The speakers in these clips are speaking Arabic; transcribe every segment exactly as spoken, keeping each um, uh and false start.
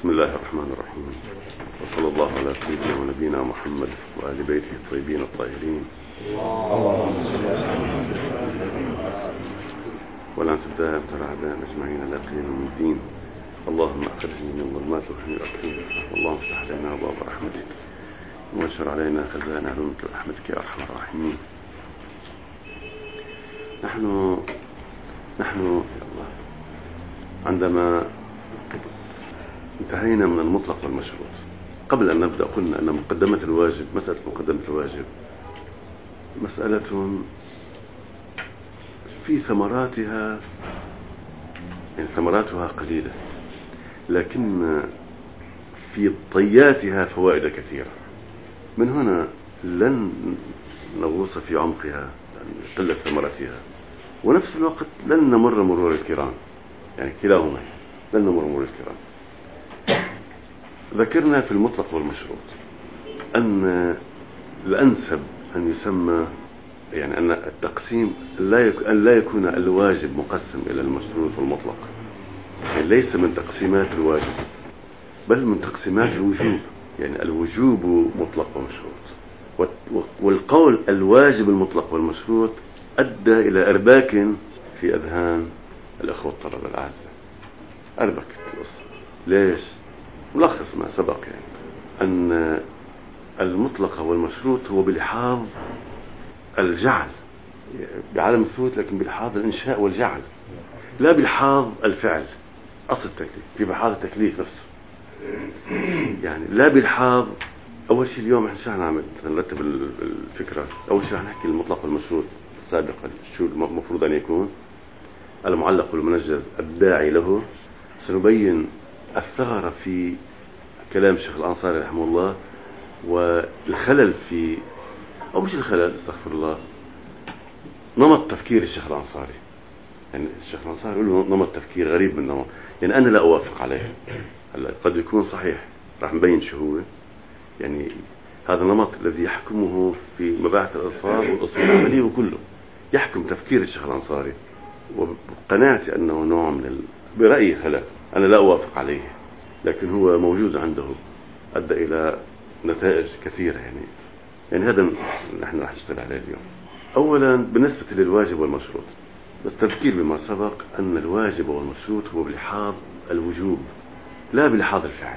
بسم الله الرحمن الرحيم، وصلى الله على سيدنا ونبينا محمد وآل بيته الطيبين الطاهرين. ولا تبدأ ابتلع أعداء أجمعين على قيام من الدين. اللهم أخرجني من ظلمات الوهم والأكريم، اللهم افتح علينا أبواب رحمتك وانشر علينا خزائن علومك ورحمتك يا أرحم الراحمين. نحن نحن يا الله عندما انتهينا من المطلق والمشروط، قبل أن نبدأ قلنا أن مقدمة الواجب، مسألة مقدمة الواجب مسألة في ثمراتها، يعني ثمراتها قليلة، لكن في طياتها فوائد كثيرة. من هنا لن نغوص في عمقها قلة ثمرتها، ونفس الوقت لن نمر مرور الكرام، يعني كلاهما لن نمر مرور الكرام. ذكرنا في المطلق والمشروط أن الأنسب أن يسمى، يعني أن التقسيم لا يكون أن لا يكون الواجب مقسم إلى المشروط والمطلق، يعني ليس من تقسيمات الواجب بل من تقسيمات الوجوب، يعني الوجوب مطلق ومشروط. والقول الواجب المطلق والمشروط أدى إلى أرباك في أذهان الأخوة الطلبة الأعزاء. أربكت القصة. ليش؟ ملخص ما سبق، يعني أن المطلق والمشروط هو بلحاظ الجعل، بعالم الثبوت، لكن بلحاظ الإنشاء والجعل، لا بلحاظ الفعل أصل التكليف، في بلحاظ التكليف نفسه. يعني لا بلحاظ، أول شيء اليوم إحنا شو هنعمل؟ نرتب الفكرة. أول شيء هنحكي المطلق والمشروط سابقا، شو المفروض أن يكون المعلق والمنجز الداعي له. سنبين الثغرة في كلام الشيخ الأنصاري رحمه الله، والخلل في، أو مش الخلل، استغفر الله، نمط تفكير الشيخ الأنصاري. يعني الشيخ الأنصاري يقول له نمط تفكير غريب من نمط، يعني أنا لا أوافق عليه. هلا قد يكون صحيح، راح نبين شو هو. يعني هذا النمط الذي يحكمه في مباحث الألفاظ والأصول العملية وكله، يحكم تفكير الشيخ الأنصاري، وقناعتي أنه نوع من ال... برأيي خلاف، أنا لا أوافق عليه، لكن هو موجود عنده، أدى إلى نتائج كثيرة. يعني يعني هذا نحن راح نشتغل عليه اليوم. أولا بالنسبة للواجب والمشروط، بس تذكير بما سبق أن الواجب والمشروط هو بلحاظ الوجوب لا بلحاظ الفعل.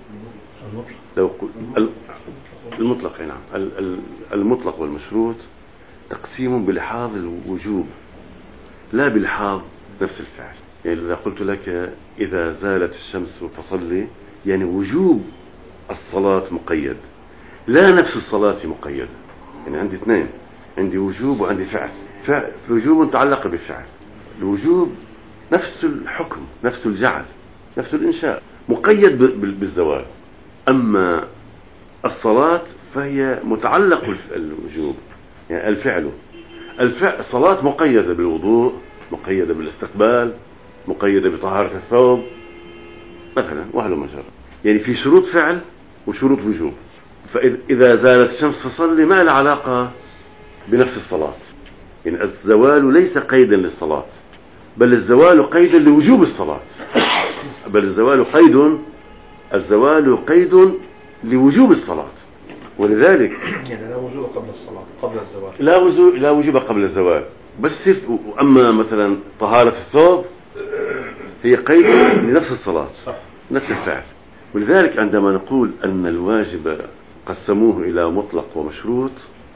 لو قل... المطلق، نعم، المطلق والمشروط تقسيم بلحاظ الوجوب لا بلحاظ نفس الفعل. يعني إذا قلت لك إذا زالت الشمس فصلي، يعني وجوب الصلاة مقيد، لا نفس الصلاة مقيد. يعني عندي اثنين، عندي وجوب وعندي فعل. فعل وجوب متعلق بفعل، الوجوب نفس الحكم، نفس الجعل، نفس الإنشاء، مقيد بالزوال. أما الصلاة فهي متعلق الوجوب، يعني الفعل الفعل الصلاة مقيدة بالوضوء، مقيدة بالاستقبال، مقيدة بطهارة الثوب مثلا، وهل مجرى. يعني في شروط فعل وشروط وجوب. فإذا زالت الشمس فصلي ما له علاقة بنفس الصلاة. يعني الزوال ليس قيدا للصلاة، بل الزوال قيدا لوجوب الصلاة، بل الزوال قيد الزوال قيد لوجوب الصلاة. ولذلك يعني لا وجوب قبل الصلاة، قبل الزوال لا وجوب لا وجوب قبل الزوال. بس أما مثلا طهارة الثوب هي قيد لنفس الصلاة، صح، نفس الفعل. ولذلك عندما نقول أن الواجب قسموه إلى مطلق ومشروط،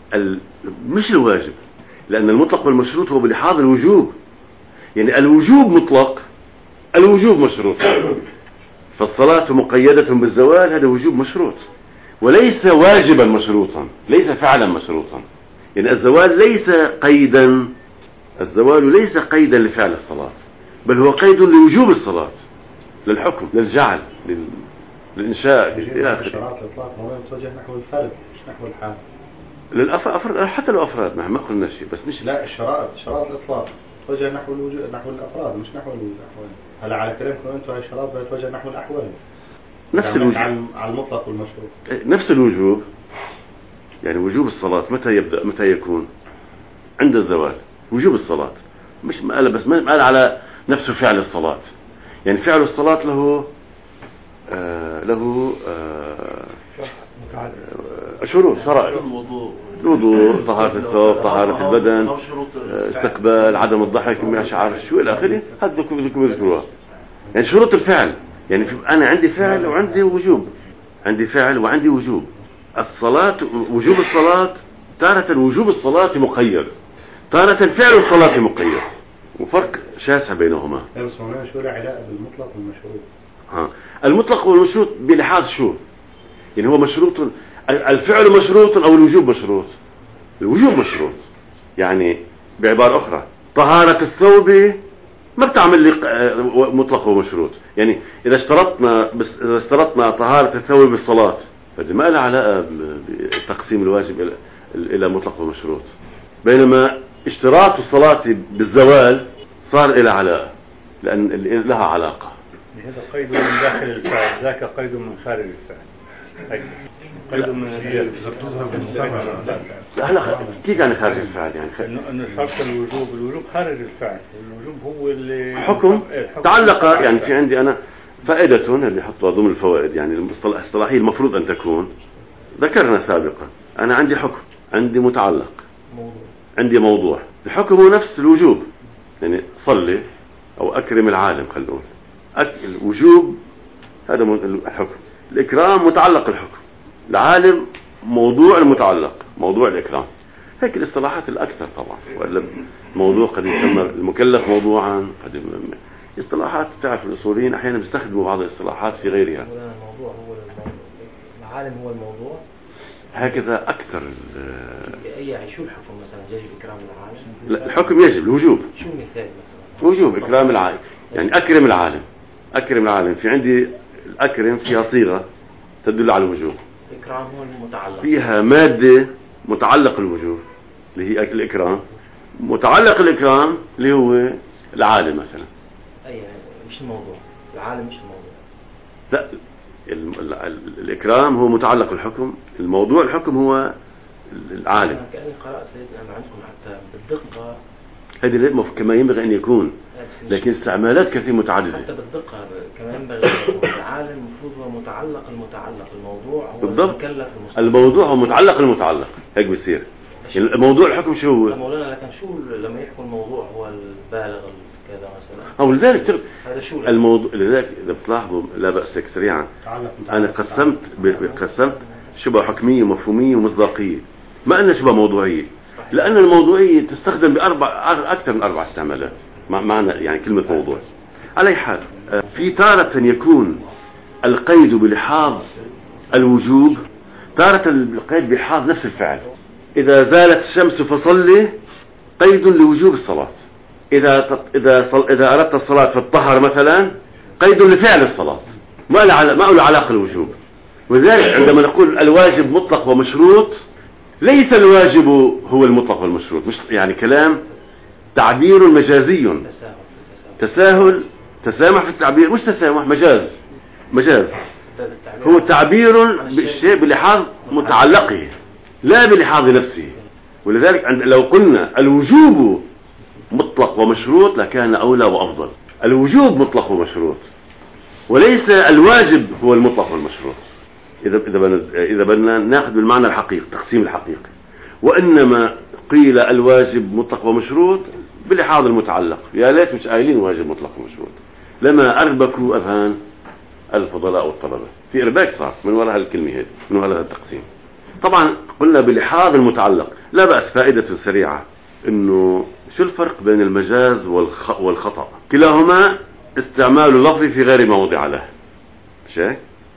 مش الواجب، لأن المطلق والمشروط هو بلحاظ الوجوب. يعني الوجوب مطلق، الوجوب مشروط. فالصلاة مقيدة بالزوال، هذا وجوب مشروط، وليس واجبا مشروطا، ليس فعلا مشروطا. يعني الزوال ليس قيدا، الزوال ليس قيدا لفعل الصلاة، بل هو قيد لوجوب الصلاة، للحكم، للجعل، لل... للإنشاء إلى آخره. شرائط الإطلاق هو يتوجه نحو الفرد مش نحو الحال. للأفراد، حتى لو أفراد، نحن ما قلنا شيء، بس مش لا، الشرائط شرائط الإطلاق توجه نحو الوجود، نحو الأفراد مش نحو الأحوال. هلا على كلامكم أنتم هاي الشرائط بتوجه نحو الأحوال، نفس الوجوب على المطلق والمشروط، نفس الوجوب. يعني وجوب الصلاة متى يبدأ، متى يكون؟ عند الزوال وجوب الصلاة، مش ما قال بس ما قال على نفسه فعل الصلاة. يعني فعل الصلاة له آه له آه شروط شرائط: الوضوء، طهارة الثوب، طهارة البدن، آه استقبال، عدم الضحك، مش عارف شو إلى آخره. هذا بدكم تذكروها. يعني شروط الفعل، يعني أنا عندي فعل وعندي وجوب، عندي فعل وعندي وجوب. الصلاة، وجوب الصلاة تارة وجوب الصلاة مقيد، تارة فعل الصلاة مقيد، وفرق شاسع بينهما. بس هنا شو له علاقة بالمطلق والمشروط؟ ها، المطلق والمشروط بلحاظ شو؟ يعني هو مشروط، الفعل مشروط أو الوجوب مشروط؟ الوجوب مشروط. يعني بعبارة أخرى، طهارة الثوب ما بتعمل لي مطلق ومشروط. يعني إذا اشترطنا بس إذا اشترطنا طهارة الثوب بالصلاة، فدي ما لها علاقة بتقسيم الواجب إلى إلى مطلق ومشروط. بينما اشتراط الصلاة بالزوال صار إلى علاقة، لأن لها علاقة. هذا قيد من داخل الفعل، ذاك قيد من خارج الفعل. قيد من لا هلا كيف يعني خارج الفعل؟ يعني خ... انه شرط الوجوب، الوجوب خارج الفعل، الوجوب هو اللي حكم تعلق. يعني في عندي انا فائدة اللي حطوها ضمن الفوائد، يعني الاصطلاحية المفروض ان تكون ذكرنا سابقا. انا عندي حكم، عندي متعلق، عندي موضوع. الحكم هو نفس الوجوب، يعني صلي او اكرم العالم، خلينا نقول أك... الوجوب هذا الحكم، الإكرام متعلق الحكم، العالم موضوع المتعلق، موضوع الإكرام. هيك الاصطلاحات الأكثر طبعا. وإلا الموضوع قد يسمى المكلف موضوعا، قد اصطلاحات. تعرف الأصوليين أحيانا بيستخدموا بعض الاصطلاحات في غيرها. الموضوع هو العالم هو الموضوع، هكذا أكثر. أي شو الحكم مثلا؟ يجب إكرام العالم؟ لا، الحكم يجب الوجوب. شو مثال مثلا؟ وجوب إكرام العالم، يعني أكرم العالم. أكرم العالم في عندي الأكرم فيها صيغة تدل على الوجوب، الإكرام هو المتعلق، فيها مادة متعلق الوجوب اللي هي الإكرام، متعلق الإكرام اللي هو العالم مثلا. أي مش الموضوع، العالم مش الموضوع. لا، ال ال الإكرام هو متعلق الحكم، الموضوع الحكم هو العالم. أنا كأني قرأت سيدنا عندكم حتى بالدقة، هذه كما ينبغي أن يكون، لكن استعمالات كثير متعددة. حتى بالدقة كما ينبغي. العالم المفروض هو متعلق المتعلق، الموضوع هو بالضبط. المكلف المستقبل. الموضوع هو متعلق المتعلق، هيك بيصير. يعني موضوع الحكم شو هو؟ مولانا لكن شو لما يحكوا الموضوع هو البالغ كذا مثلا؟ أو لذلك تر... هذا شو الموضوع. لذلك إذا بتلاحظوا، لا بأس هيك سريعا، أنا قسمت ب... قسمت شبه حكمية ومفهومية ومصداقية، ما أنها شبه موضوعية. لأن الموضوعية تستخدم بأربع أكثر من أربع استعمالات معنى يعني كلمة موضوع. على حال، في تارة يكون القيد بلحاظ الوجوب، تارة القيد بلحاظ نفس الفعل. إذا زالت الشمس فصلي قيد لوجوب الصلاة. إذا إذا صل... إذا أردت الصلاة فالطهر مثلا قيد لفعل الصلاة، ما له عل... ما له علاقة الوجوب. ولذلك عندما نقول الواجب مطلق ومشروط، ليس الواجب هو المطلق والمشروط، مش يعني كلام تعبير مجازي، تساهل، تسامح في التعبير، مش تسامح، مجاز. مجاز هو تعبير بالشيء بلحاظ متعلقه لا بلحاظ نفسه. ولذلك لو قلنا الوجوب مطلق ومشروط لكان أولى وأفضل. الوجوب مطلق ومشروط، وليس الواجب هو المطلق والمشروط. إذا إذا بدنا إذا بدنا ناخذ بالمعنى الحقيقي، تقسيم الحقيقي. وإنما قيل الواجب مطلق ومشروط بلحاظ المتعلق. يا ليت مش قايلين واجب مطلق ومشروط، لما أربكوا أذهان الفضلاء والطلبة. في إرباك صار من وراء هالكلمة هذه، من وراء التقسيم. طبعا قلنا بلحاظ المتعلق. لا بأس، فائدة سريعة، إنه شو الفرق بين المجاز والخ... والخطأ؟ كلاهما استعمال اللفظ في غير موضع له، مش هيك؟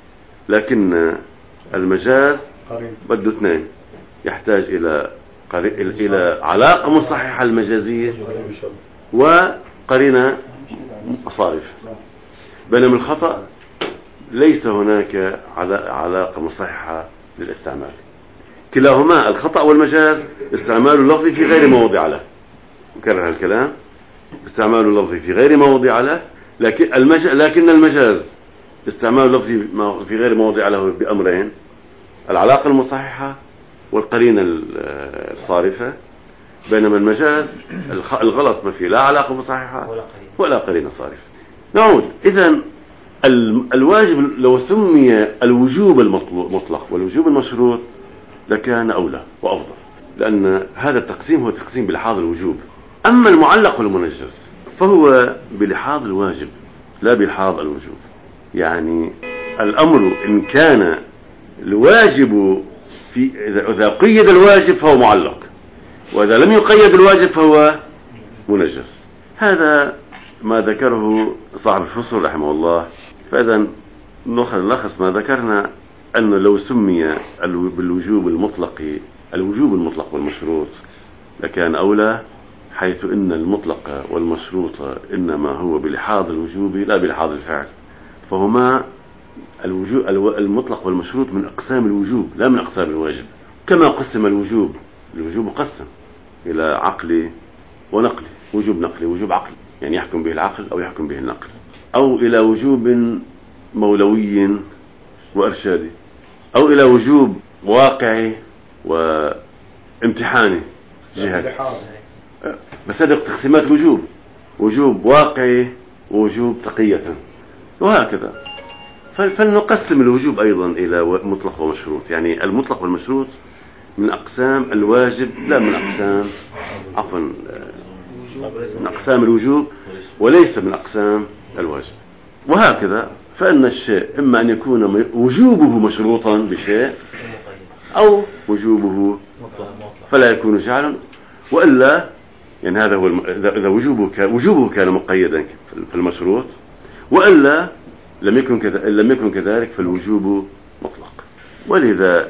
لكن المجاز بده اثنين، يحتاج إلى قري... إلى علاقة مصححة المجازية وقرينة صارفة. بينما الخطأ ليس هناك علاقة مصححة للاستعمال. كلاهما الخطأ والمجاز استعمال اللفظ في غير موضع له. نكرر الكلام، استعمال اللفظ في غير موضع له، لكن المج... لكن المجاز استعمال اللفظ في غير موضع له بأمرين: العلاقة المصححة والقرينة الصارفة. بينما المجاز الغلط ما فيه لا علاقة مصححة ولا قرينة صارفة. نعود. إذن الواجب لو سمي الوجوب المطلق والوجوب المشروط لكان أولى وأفضل، لأن هذا التقسيم هو تقسيم بلحاظ الوجوب. أما المعلق والمنجز فهو بلحاظ الواجب لا بلحاظ الوجوب. يعني الأمر إن كان الواجب في إذا قيد الواجب فهو معلق، وإذا لم يقيد الواجب فهو منجز. هذا ما ذكره صاحب الفصل رحمه الله. فإذا نلخص ما ذكرنا أن لو سمي بالوجوب المطلق الوجوب المطلق والمشروط لكان أولى، حيث إن المطلق والمشروط إنما هو بلحاظ الوجوب لا بلحاظ الفعل، فهما الوجوب المطلق والمشروط من أقسام الوجوب لا من أقسام الواجب. كما قسم الوجوب، الوجوب قسم إلى عقلي ونقلي، وجوب نقلي وجوب عقلي يعني يحكم به العقل أو يحكم به النقل، أو إلى وجوب مولوي وإرشادي، أو إلى وجوب واقعي وامتحاني جهات. بس هذه تقسيمات الوجوب، وجوب واقعي ووجوب تقية وهكذا. فلنقسم الوجوب أيضا إلى مطلق ومشروط. يعني المطلق والمشروط من أقسام الواجب لا من أقسام عفوا من أقسام الوجوب وليس من أقسام الواجب، وهكذا. فإن الشيء إما أن يكون وجوبه مشروطا بشيء أو وجوبه فلا يكون جعلا، وإلا يعني هذا هو إذا وجوبه كان وجوبه كان مقيدا في المشروط، وإلا لم يكن كذا لم يكن كذلك فالوجوب مطلق. ولذا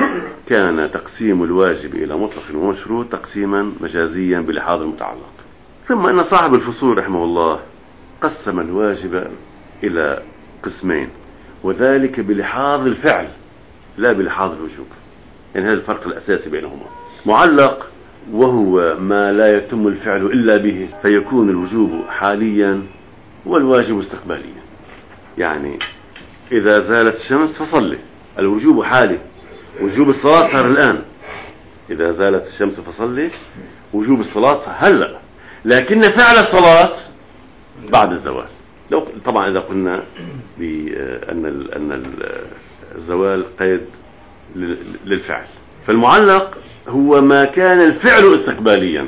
كان تقسيم الواجب إلى مطلق ومشروط تقسيما مجازيا بلحاظ المتعلق. ثم أن صاحب الفصول رحمه الله قسم الواجب إلى قسمين، وذلك بلحاظ الفعل لا بلحاظ الوجوب. يعني هذا الفرق الأساسي بينهما. معلق وهو ما لا يتم الفعل إلا به، فيكون الوجوب حاليا والواجب استقباليا. يعني إذا زالت الشمس فصلي، الوجوب حالي، وجوب الصلاة صار الآن. إذا زالت الشمس فصلي، وجوب الصلاة هلأ، لكن فعل الصلاة بعد الزوال. لو طبعا إذا قلنا بأن أن الزوال قيد للفعل، فالمعلق هو ما كان الفعل استقباليا.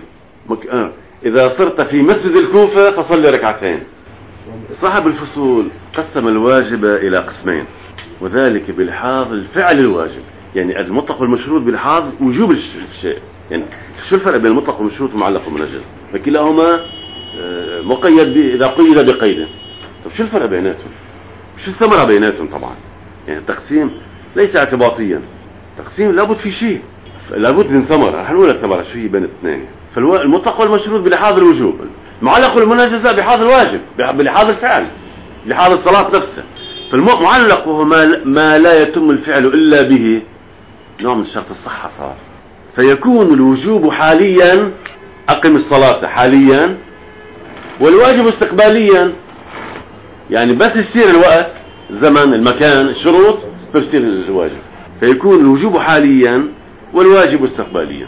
إذا صرت في مسجد الكوفة فصلي ركعتين. صاحب الفصول قسم الواجب إلى قسمين، وذلك بلحاظ الفعل الواجب. يعني المطلق والمشروط بلحاظ وجوب الشيء. يعني شو الفرق بين المطلق والمشروط ومعلق ومنجز؟ فكلاهما مقيد إذا قيد بقيد. طب شو الفرق بيناتهم؟ شو الثمرة بيناتهم؟ طبعا يعني التقسيم ليس اعتباطيا، تقسيم لابد في شيء، لابد من ثمرة. رح نقول الثمرة شو هي بين الاثنين. فالمطلق والمشروط بلحاظ الوجوب، المعلق والمنجز بلحاظ الواجب، بلحاظ الفعل، بلحاظ الصلاة نفسها. فالمعلق وهو ما لا يتم الفعل إلا به، نوع من شرط الصحة صار. فيكون الوجوب حاليا أقم الصلاة حاليا، والواجب استقباليا. يعني بس يصير الوقت، زمن، المكان، الشروط، فيصير الواجب. فيكون الوجوب حاليا والواجب استقباليا.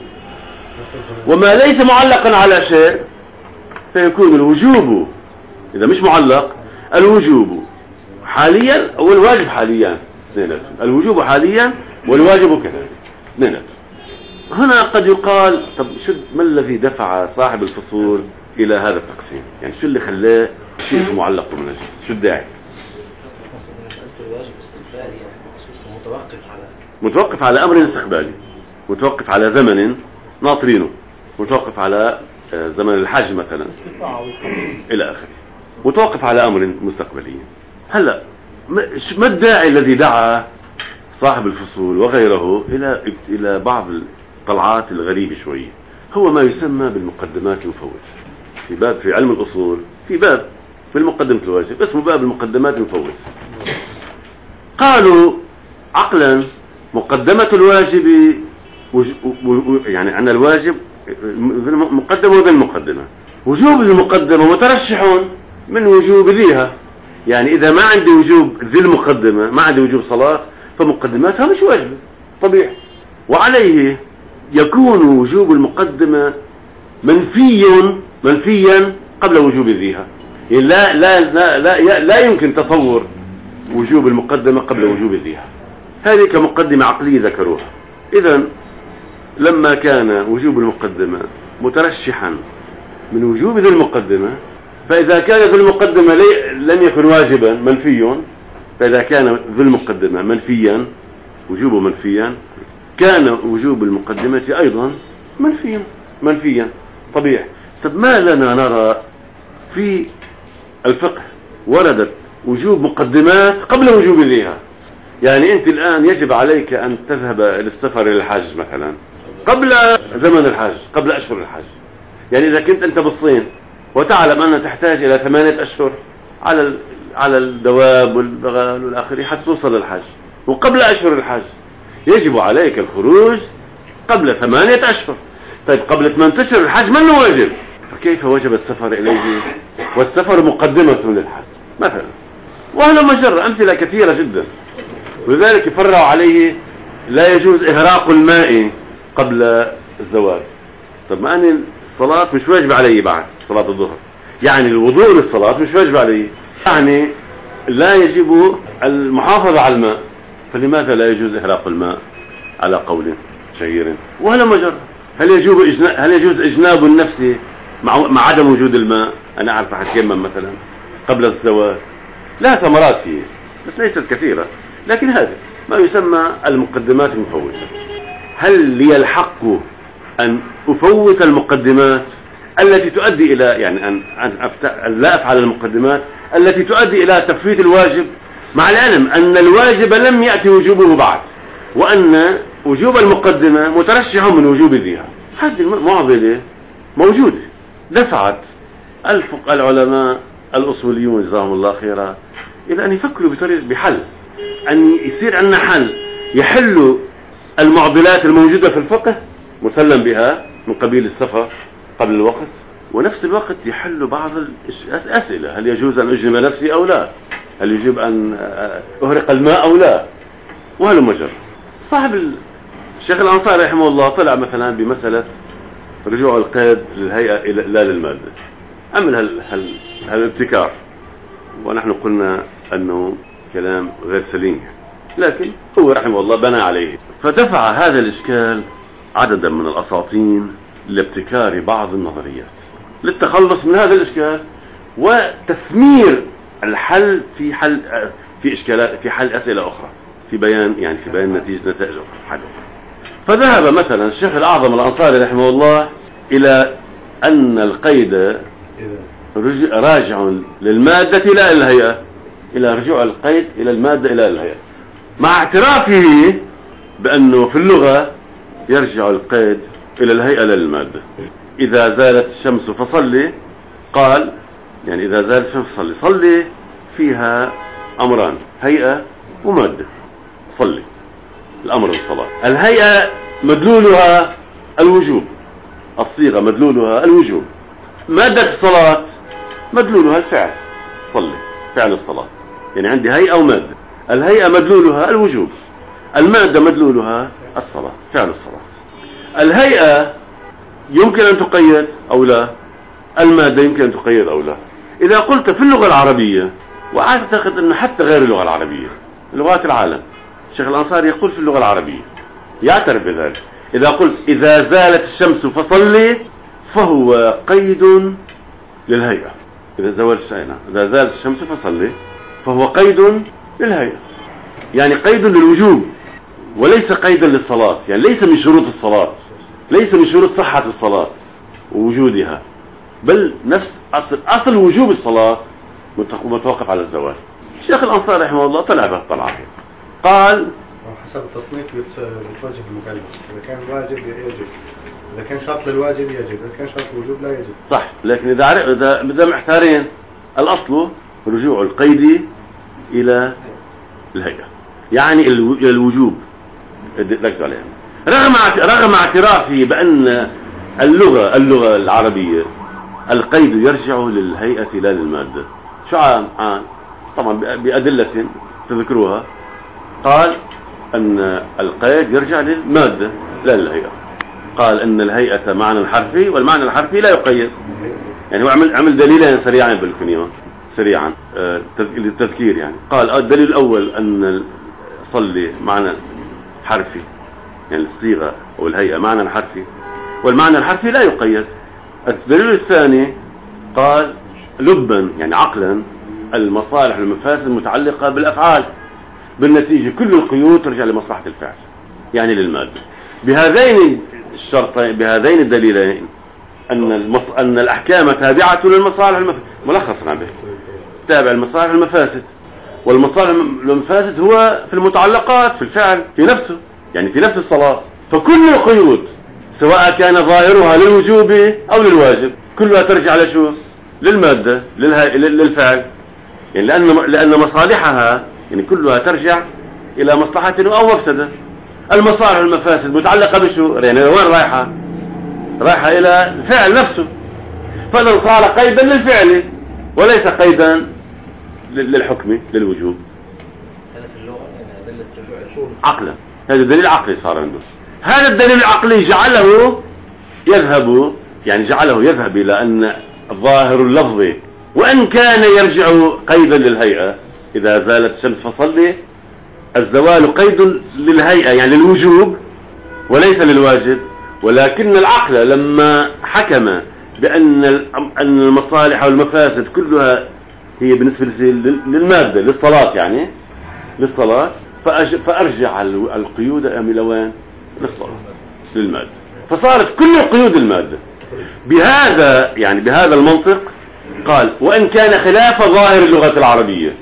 وما ليس معلقا على شيء فيكون الوجوب إذا مش معلق الوجوب حاليا والواجب حاليا، الوجوب حاليا والواجب كذلك. هنا قد يقال طب شو ما الذي دفع صاحب الفصول إلى هذا التقسيم؟ يعني شو اللي خلاه شيء معلق ومنجز؟ شو الداعي؟ متوقف على متوقف على أمر استقبالي، متوقف على زمن ناطرينه، متوقف على زمن الحج مثلا إلى آخره، متوقف على أمر مستقبلي. هلا ما الداعي الذي دعا صاحب الفصول وغيره إلى إلى بعض الطلعات الغريبة شوية؟ هو ما يسمى بالمقدمات المفوتة. في باب في علم الأصول في باب في المقدمة الواجب اسمه باب المقدمات المفوتة. قالوا عقلا مقدمة الواجب وج... و... يعني أن الواجب مقدمة وذي المقدمة، وجوب المقدمة مترشح من وجوب ذيها. يعني إذا ما عندي وجوب ذي المقدمة، ما عندي وجوب صلاة، فمقدماتها مش واجبة طبيعي. وعليه يكون وجوب المقدمة منفيا منفيا قبل وجوب ذيها. يعني لا لا لا لا, لا يمكن تصور وجوب المقدمة قبل وجوب ذيها. هذه كمقدمة عقلية ذكروها. إذن لما كان وجوب المقدمة مترشحا من وجوب ذي المقدمة، فإذا كان ذي المقدمة لم يكن واجبا منفي، فإذا كان ذي المقدمة منفيا وجوبه منفيا، كان وجوب المقدمة أيضا منفيا منفيا طبيعي. طب ما لنا نرى في الفقه وردت وجوب مقدمات قبل وجوب ذيها؟ يعني أنت الآن يجب عليك أن تذهب للسفر إلى الحج مثلا قبل زمن الحج، قبل أشهر الحج. يعني إذا كنت أنت بالصين وتعلم أن تحتاج إلى ثمانية أشهر على على الدواب والبغال والآخر حتى توصل للحج، وقبل أشهر الحج يجب عليك الخروج قبل ثمانية أشهر. طيب قبل ثمانية أشهر الحج من واجب، فكيف وجب السفر إليه والسفر مقدمة للحج مثلا؟ وهذا مجرى أمثلة كثيرة جدا. ولذلك يفرع عليه لا يجوز إهراق الماء قبل الزواج. طب ما أنا الصلاة مش واجب علي بعد صلاة الظهر، يعني الوضوء للصلاة مش واجب علي، يعني لا يجب المحافظة على الماء، فلماذا لا يجوز إهراق الماء على قول شهير؟ وهذا مجرى. هل يجوز هل يجوز إجناب النفس مع مع عدم وجود الماء؟ أنا أعرف أتيمم مثلا قبل الزواج، لا ثمرات فيه بس ليست كثيرة، لكن هذا ما يسمى المقدمات المفوتة. هل لي الحق أن أفوت المقدمات التي تؤدي إلى يعني أن أن لا أفعل المقدمات التي تؤدي إلى تفويت الواجب، مع العلم أن الواجب لم يأتي وجوبه بعد، وأن وجوب المقدمة مترشح من وجوب ذيها؟ هذه المعضلة موجودة، دفعت الفقهاء العلماء الأصوليون جزاهم الله خيرا إلى أن يفكروا بطريقة بحل، أن يصير عندنا حل يحل المعضلات الموجودة في الفقه مسلم بها من قبيل السفر قبل الوقت، ونفس الوقت يحل بعض الأسئلة. هل يجوز أن أجنب نفسي أو لا؟ هل يجب أن أهرق الماء أو لا؟ وهذا مجرى. صاحب الشيخ الأنصاري رحمه الله طلع مثلا بمسألة رجوع القيد للهيئة لا للمادة، عمل هال هال هالابتكار، ونحن قلنا أنه كلام غير سليم، لكن هو رحمه الله بنى عليه. فدفع هذا الإشكال عددا من الأساطين لابتكار بعض النظريات للتخلص من هذا الإشكال وتثمير الحل في حل في إشكالات في حل أسئلة أخرى، في بيان يعني في بيان نتيجة نتائج أخرى حل أخرى. فذهب مثلا الشيخ الأعظم الأنصاري رحمه الله إلى أن القيد راجع للمادة لا الهيئة، إلى رجوع القيد إلى المادة إلى الهيئة، مع اعترافه بأنه في اللغة يرجع القيد إلى الهيئة لا للمادة. إذا زالت الشمس فصلي، قال يعني إذا زالت الشمس فصلي، صلي فيها أمران، هيئة ومادة. صلي الأمر بالصلاة، الهيئة مدلولها الوجوب، الصيغة مدلولها الوجوب، مادة الصلاة مدلولها الفعل، صلي فعل الصلاة. يعني عندي هيئة ومادة، الهيئة مدلولها الوجوب، المادة مدلولها الصلاة فعل الصلاة. الهيئة يمكن أن تقيد أو لا، المادة يمكن أن تقيد أو لا. إذا قلت في اللغة العربية، وأعتقد أن حتى غير اللغة العربية لغات العالم، الشيخ الأنصاري يقول في اللغة العربية يعترف بذلك، إذا قلت إذا زالت الشمس فصلي فهو قيد للهيئة. إذا زوال الشيء إذا زالت الشمس فصلي فهو قيد للهيئة، يعني قيد للوجوب وليس قيدا للصلاة، يعني ليس من شروط الصلاة، ليس من شروط صحة الصلاة ووجودها، بل نفس أصل, أصل وجوب الصلاة متوقف على الزوال. الشيخ الأنصاري رحمه الله طلع به طلعه، قال حسب التصنيف بتوجه المكلف، إذا كان واجب يجب، إذا كان شرط للواجب يجب، إذا كان شرط الوجوب لا يجب. صح، لكن إذا عرف إذا بدنا محتارين، الأصل رجوع القيد إلى الهيئة، يعني الوجوب ركز عليها، رغم رغم اعترافي بأن اللغة اللغة العربية القيد يرجع للهيئة لا للمادة. شو عام عام طبعا بأدلة تذكروها، قال أن القيد يرجع للمادة لا للهيئة، قال أن الهيئة معنى حرفي والمعنى الحرفي لا يقيد، يعني هو عمل عمل دليلين سريعين بالكنيون. سريعا للتذكير يعني. قال الدليل الأول أن صلي معنى حرفي، يعني الصيغة أو الهيئة معنى حرفي، والمعنى الحرفي لا يقيد. الدليل الثاني قال لبا يعني عقلا المصالح والمفاسد المتعلقة بالأفعال، بالنتيجة كل القيود ترجع لمصلحة الفعل يعني للمادة. بهذين الشرطين بهذين الدليلين أن المص... أن الأحكام تابعة للمصالح والمفاسد. ملخص نعم تابع المصالح والمفاسد، والمصالح والمفاسد هو في المتعلقات في الفعل في نفسه، يعني في نفس الصلاة. فكل القيود سواء كان ظاهرها للوجوب أو للواجب كلها ترجع لشو؟ للمادة للها... للفعل، يعني لأن لأن مصالحها يعني كلها ترجع إلى مصلحة أو مفسدة. المصالح والمفاسد متعلقة بشو؟ يعني وين رايحة؟ رايحة إلى الفعل نفسه، فإذا صار قيدا للفعل وليس قيدا للحكم للوجوب. هذا في اللغة يعني أدلة رجوع أصول عقلا، هذا دليل عقلي صار عنده. هذا الدليل العقلي جعله يذهب يعني جعله يذهب إلى أن ظاهر اللفظ وإن كان يرجع قيدا للهيئة، إذا زالت الشمس فصلي، الزوال قيد للهيئة يعني للوجوب وليس للواجب، ولكن العقل لما حكم بأن أن المصالح والمفاسد كلها هي بالنسبة للمادة للصلاة يعني للصلاة، فأرجع القيود إلى وين؟ للصلاة للمادة، فصارت كل قيود المادة. بهذا يعني بهذا المنطق قال وإن كان خلاف ظاهر اللغة العربية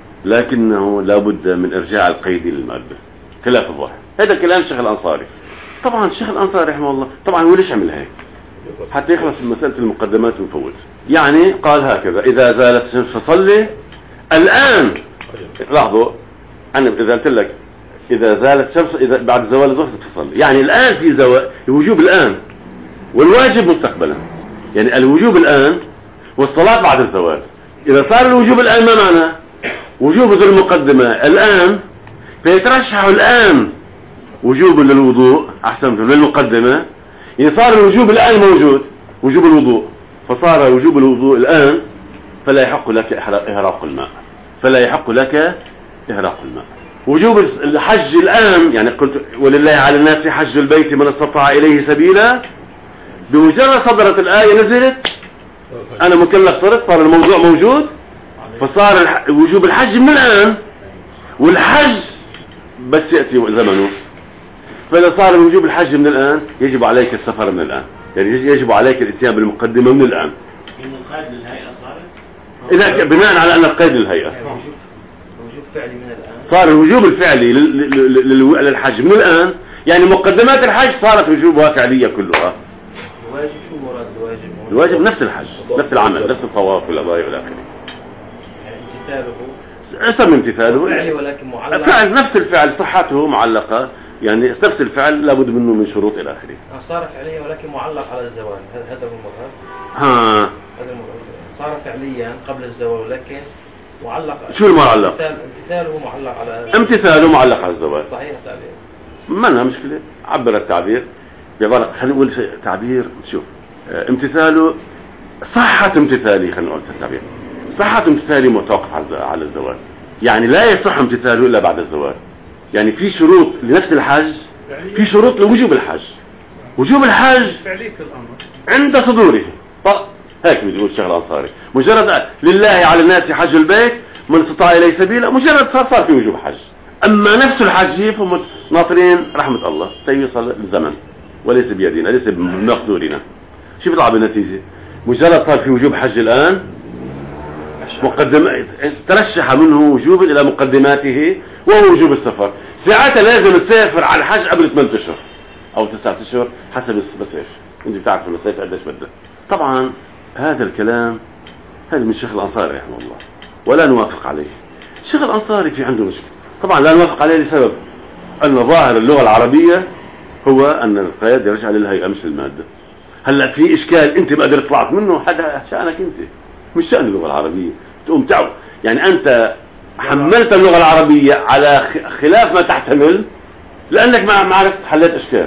لكنه لابد من إرجاع القيد للمادة خلاف الظاهر. هذا كلام الشيخ الأنصاري. طبعا الشيخ الأنصاري رحمه الله طبعا هو ليش عمل هيك حتى يخلص من مسألة المقدمات ونفوت. يعني قال هكذا إذا زالت الشمس فصلي. الآن لاحظوا أنا إذا قلت لك إذا زالت الشمس إذا بعد زوال الظهر فصلي، يعني الآن في زوال الوجوب الآن والواجب مستقبلا، يعني الوجوب الآن والصلاة بعد الزوال. إذا صار الوجوب الآن ما معنى؟ وجوب ذو المقدمة الآن، فيترشح الآن وجوب للوضوء أحسن للمقدمة، يعني صار الوجوب الآن موجود وجوب الوضوء، فصار وجوب الوضوء الآن فلا يحق لك إهراق الماء فلا يحق لك إهراق الماء. وجوب الحج الآن يعني قلت ولله على الناس حج البيت من استطاع إليه سبيلا، بمجرد صدرت الآية نزلت أنا مكلف صرت صار الموضوع موجود، فصار وجوب الحج من الآن، والحج بس يأتي زمنه. فإذا صار وجوب الحج من الآن يجب عليك السفر من الآن، يعني يجب عليك الاتيان بالمقدمة من الآن. إن القيد للهيئة صارت إذا بناء على أن القيد للهيئة وجوب فعلي من الآن، صار الوجوب الفعلي للحج من الآن، يعني مقدمات الحج صارت وجوبها فعلية كلها. الواجب شو مراد الواجب؟ الواجب نفس الحج نفس العمل نفس الطواف والقضايا والآخر، يعني امتثاله اسم امتثاله فعلي ولكن معلق فعل نفس الفعل صحته معلقة، يعني نفس الفعل لابد منه من شروط إلى آخره. صار فعليا ولكن معلق على الزوال، هذا هو المراد. ها هذا المراد صار فعليا قبل الزوال ولكن معلق. شو المعلق؟ امتثاله معلق على امتثاله معلق على الزوال. صحيح التعبير ما لها مشكلة، عبر التعبير بعبارة خلينا نقول تعبير شوف امتثاله صحة امتثالي، خلينا نقول التعبير صحة امتثالي متوقف على الزوال، يعني لا يصح امتثاله إلا بعد الزوال. يعني في شروط لنفس الحج، في شروط لوجوب الحج. وجوب الحج عند صدوره طب هيك بيقول الشيخ الأنصاري، مجرد لله على الناس حج البيت من استطاع إليه سبيلا، مجرد صار, صار في وجوب حج. أما نفس الحج فهم ناطرين رحمة الله تيصل الزمن وليس بيدنا ليس بمقدورنا. شو بيطلع بالنتيجة؟ مجرد صار في وجوب حج الآن مقدم ترشح منه وجوب إلى مقدماته وهو وجوب السفر. ساعتها لازم تسافر على الحج قبل ثمانية أشهر أو تسعة أشهر حسب الصيف، أنت بتعرف الصيف قديش بده. طبعا هذا الكلام هذا من الشيخ الأنصاري رحمه الله ولا نوافق عليه. الشيخ الأنصاري في عنده مشكلة طبعا لا نوافق عليه لسبب أن ظاهر اللغة العربية هو أن القيد يرجع للهيئة مش للمادة. هلا في إشكال أنت بقدر طلعت منه، هذا شأنك أنت مش شأن اللغة العربية. تقوم تعو يعني أنت حملت اللغة العربية على خلاف ما تحتمل لأنك ما عرفت حليت أشكال.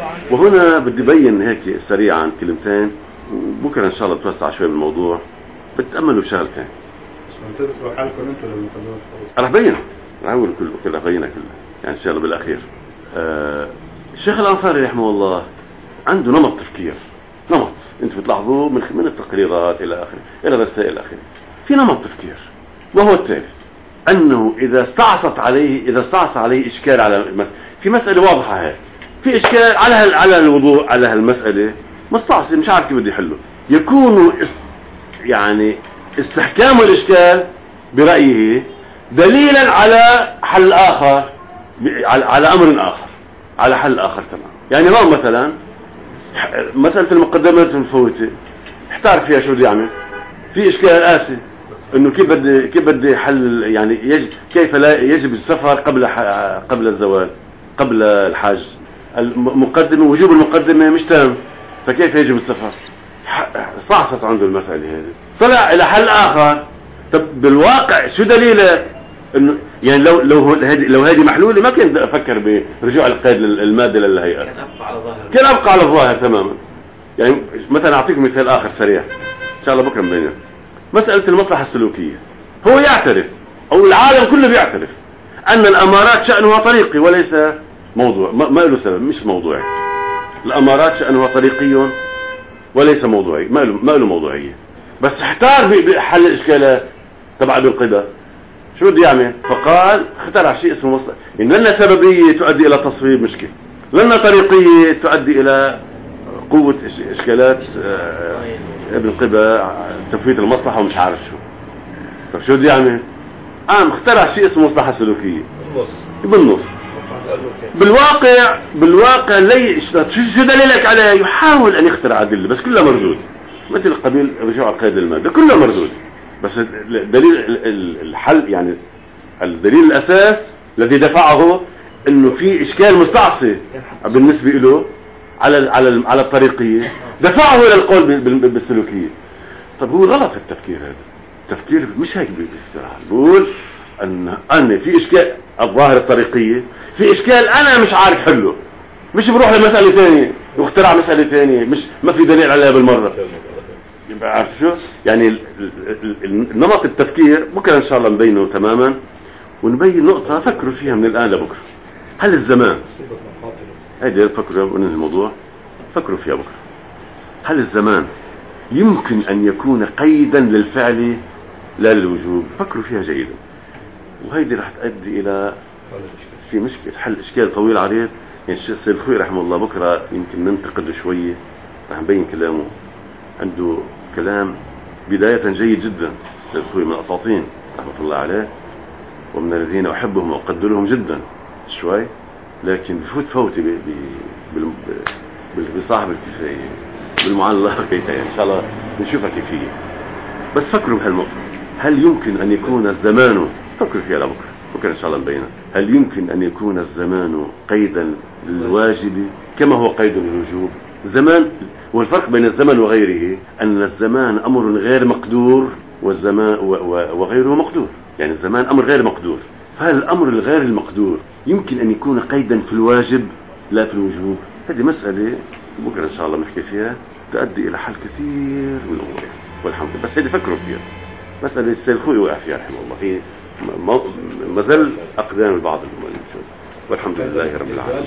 وهنا بدي بين هيك سريعا كلمتين، وبكرة إن شاء الله نتوسع شوي بالموضوع. بتأملوا شغلتين. بس ما تذكروا حالكم انتم لما تقدروا تفوتوا. رح بينها، رح أقول كله كله بينها كلها يعني إن شاء الله بالأخير. آه الشيخ الأنصاري رحمه الله عنده نمط تفكير، نمط أنت بتلاحظوه من من التقريرات إلى آخره إلى الرسائل إلى آخره. في نمط تفكير وهو التالي: أنه إذا استعصت عليه إذا استعصى عليه إشكال على المسألة، في مسألة واضحة هيك، في إشكال على هال على الوضوء على هالمسألة، مستعصي مش عارف كيف بده يحله، يكون است يعني استحكام الإشكال برأيه دليلا على حل آخر، على, على أمر آخر، على حل آخر تمام. يعني هون مثلا مسألة المقدمات المفوتة احتار فيها شو بده يعمل، في إشكال آسي إنه كيف بدي كيف بدي حل، يعني يجب كيف لا يجب السفر قبل قبل الزواج قبل الحج، المقدمة وجوب المقدمة مش تام، فكيف يجب السفر؟ صعصت عنده المسألة هذه، طلع إلى حل آخر. طب بالواقع شو دليلك إنه يعني لو لو هذه لو هذه محلولة ما كنت أفكر برجوع القيد المادة للهيئة، كان أبقى على ظاهر كان أبقى على الظاهر تماما. يعني مثلا أعطيك مثال آخر سريع إن شاء الله بكرة مبينه. مسألة المصلحة السلوكية، هو يعترف أو العالم كله بيعترف أن الأمارات شأنها طريقي وليس موضوع، ما له سبب، مش موضوعي. الأمارات شأنها طريقي وليس موضوعي، ما له ما له موضوعية، بس احتار بحل الإشكالات تبع ابن قدة شو بده يعمل؟ فقال اخترع شيء اسمه مصلحة، إن لنا سببية تؤدي إلى تصويب مشكلة، لنا طريقية تؤدي إلى قوة إشكالات ابن قبة تفويت المصلحة ومش عارف شو. طب شو بده يعمل؟ قام اخترع شيء اسمه مصلحة سلوكية بالنص بالنص بالواقع بالواقع لي شو دليلك عليه؟ يحاول أن يخترع أدلة بس كلها مردود، مثل قبيل رجوع القيد المادة كلها مردود، بس دليل الحل يعني الدليل الأساس الذي دفعه إنه في إشكال مستعصي بالنسبة له على على على الطريقية، دفعه إلى القول بالسلوكية. طب هو غلط التفكير هذا، التفكير مش هيك بيفترح، بقول أن أن في إشكال الظاهر الطريقية، في إشكال أنا مش عارف حله، مش بروح لمسألة ثانية واخترع مسألة ثانية مش ما في دليل عليها بالمرة. يبقى عارف شو يعني النمط التفكير بكرة إن شاء الله نبينه تماما، ونبين نقطة فكروا فيها من الآن لبكرة. هل الزمان هيدي فكروا من الموضوع فكروا فيها بكرة، هل الزمان يمكن أن يكون قيدا للفعل لا للوجوب؟ فكروا فيها جيدا، وهيدي رح تؤدي إلى في مشكلة حل إشكال طويل عريض. يعني الشيخ السيد الخوئي رحمه الله بكرة يمكن ننتقده شوية، رح نبين كلامه، عنده كلام بداية جيد جدا. السيد الخوئي من الأساطين رحمة الله عليه، ومن الذين أحبهم وأقدرهم جدا شوي، لكن بفوت فوتي بصاحب الكفاية بالمعلقة يعني إن شاء الله نشوفها كيفية. بس فكروا بهالنقطة، هل يمكن أن يكون الزمان، فكروا فيها لبكرة بكرة إن شاء الله نبينها، هل يمكن أن يكون الزمان قيدا للواجب كما هو قيد للوجوب؟ زمان، والفرق بين الزمن وغيره أن الزمان أمر غير مقدور والزمان وغيره مقدور. يعني الزمان أمر غير مقدور، فهل الأمر الغير المقدور يمكن أن يكون قيدا في الواجب لا في الوجوب؟ هذه مسألة بكرة إن شاء الله نحكي فيها، تؤدي إلى حل كثير من الأمور والحمد لله. بس هذه فكروا فيها، مسألة السيد الخوئي وقع فيها رحمه الله، في مازال أقدام البعض والحمد لله رب العالمين.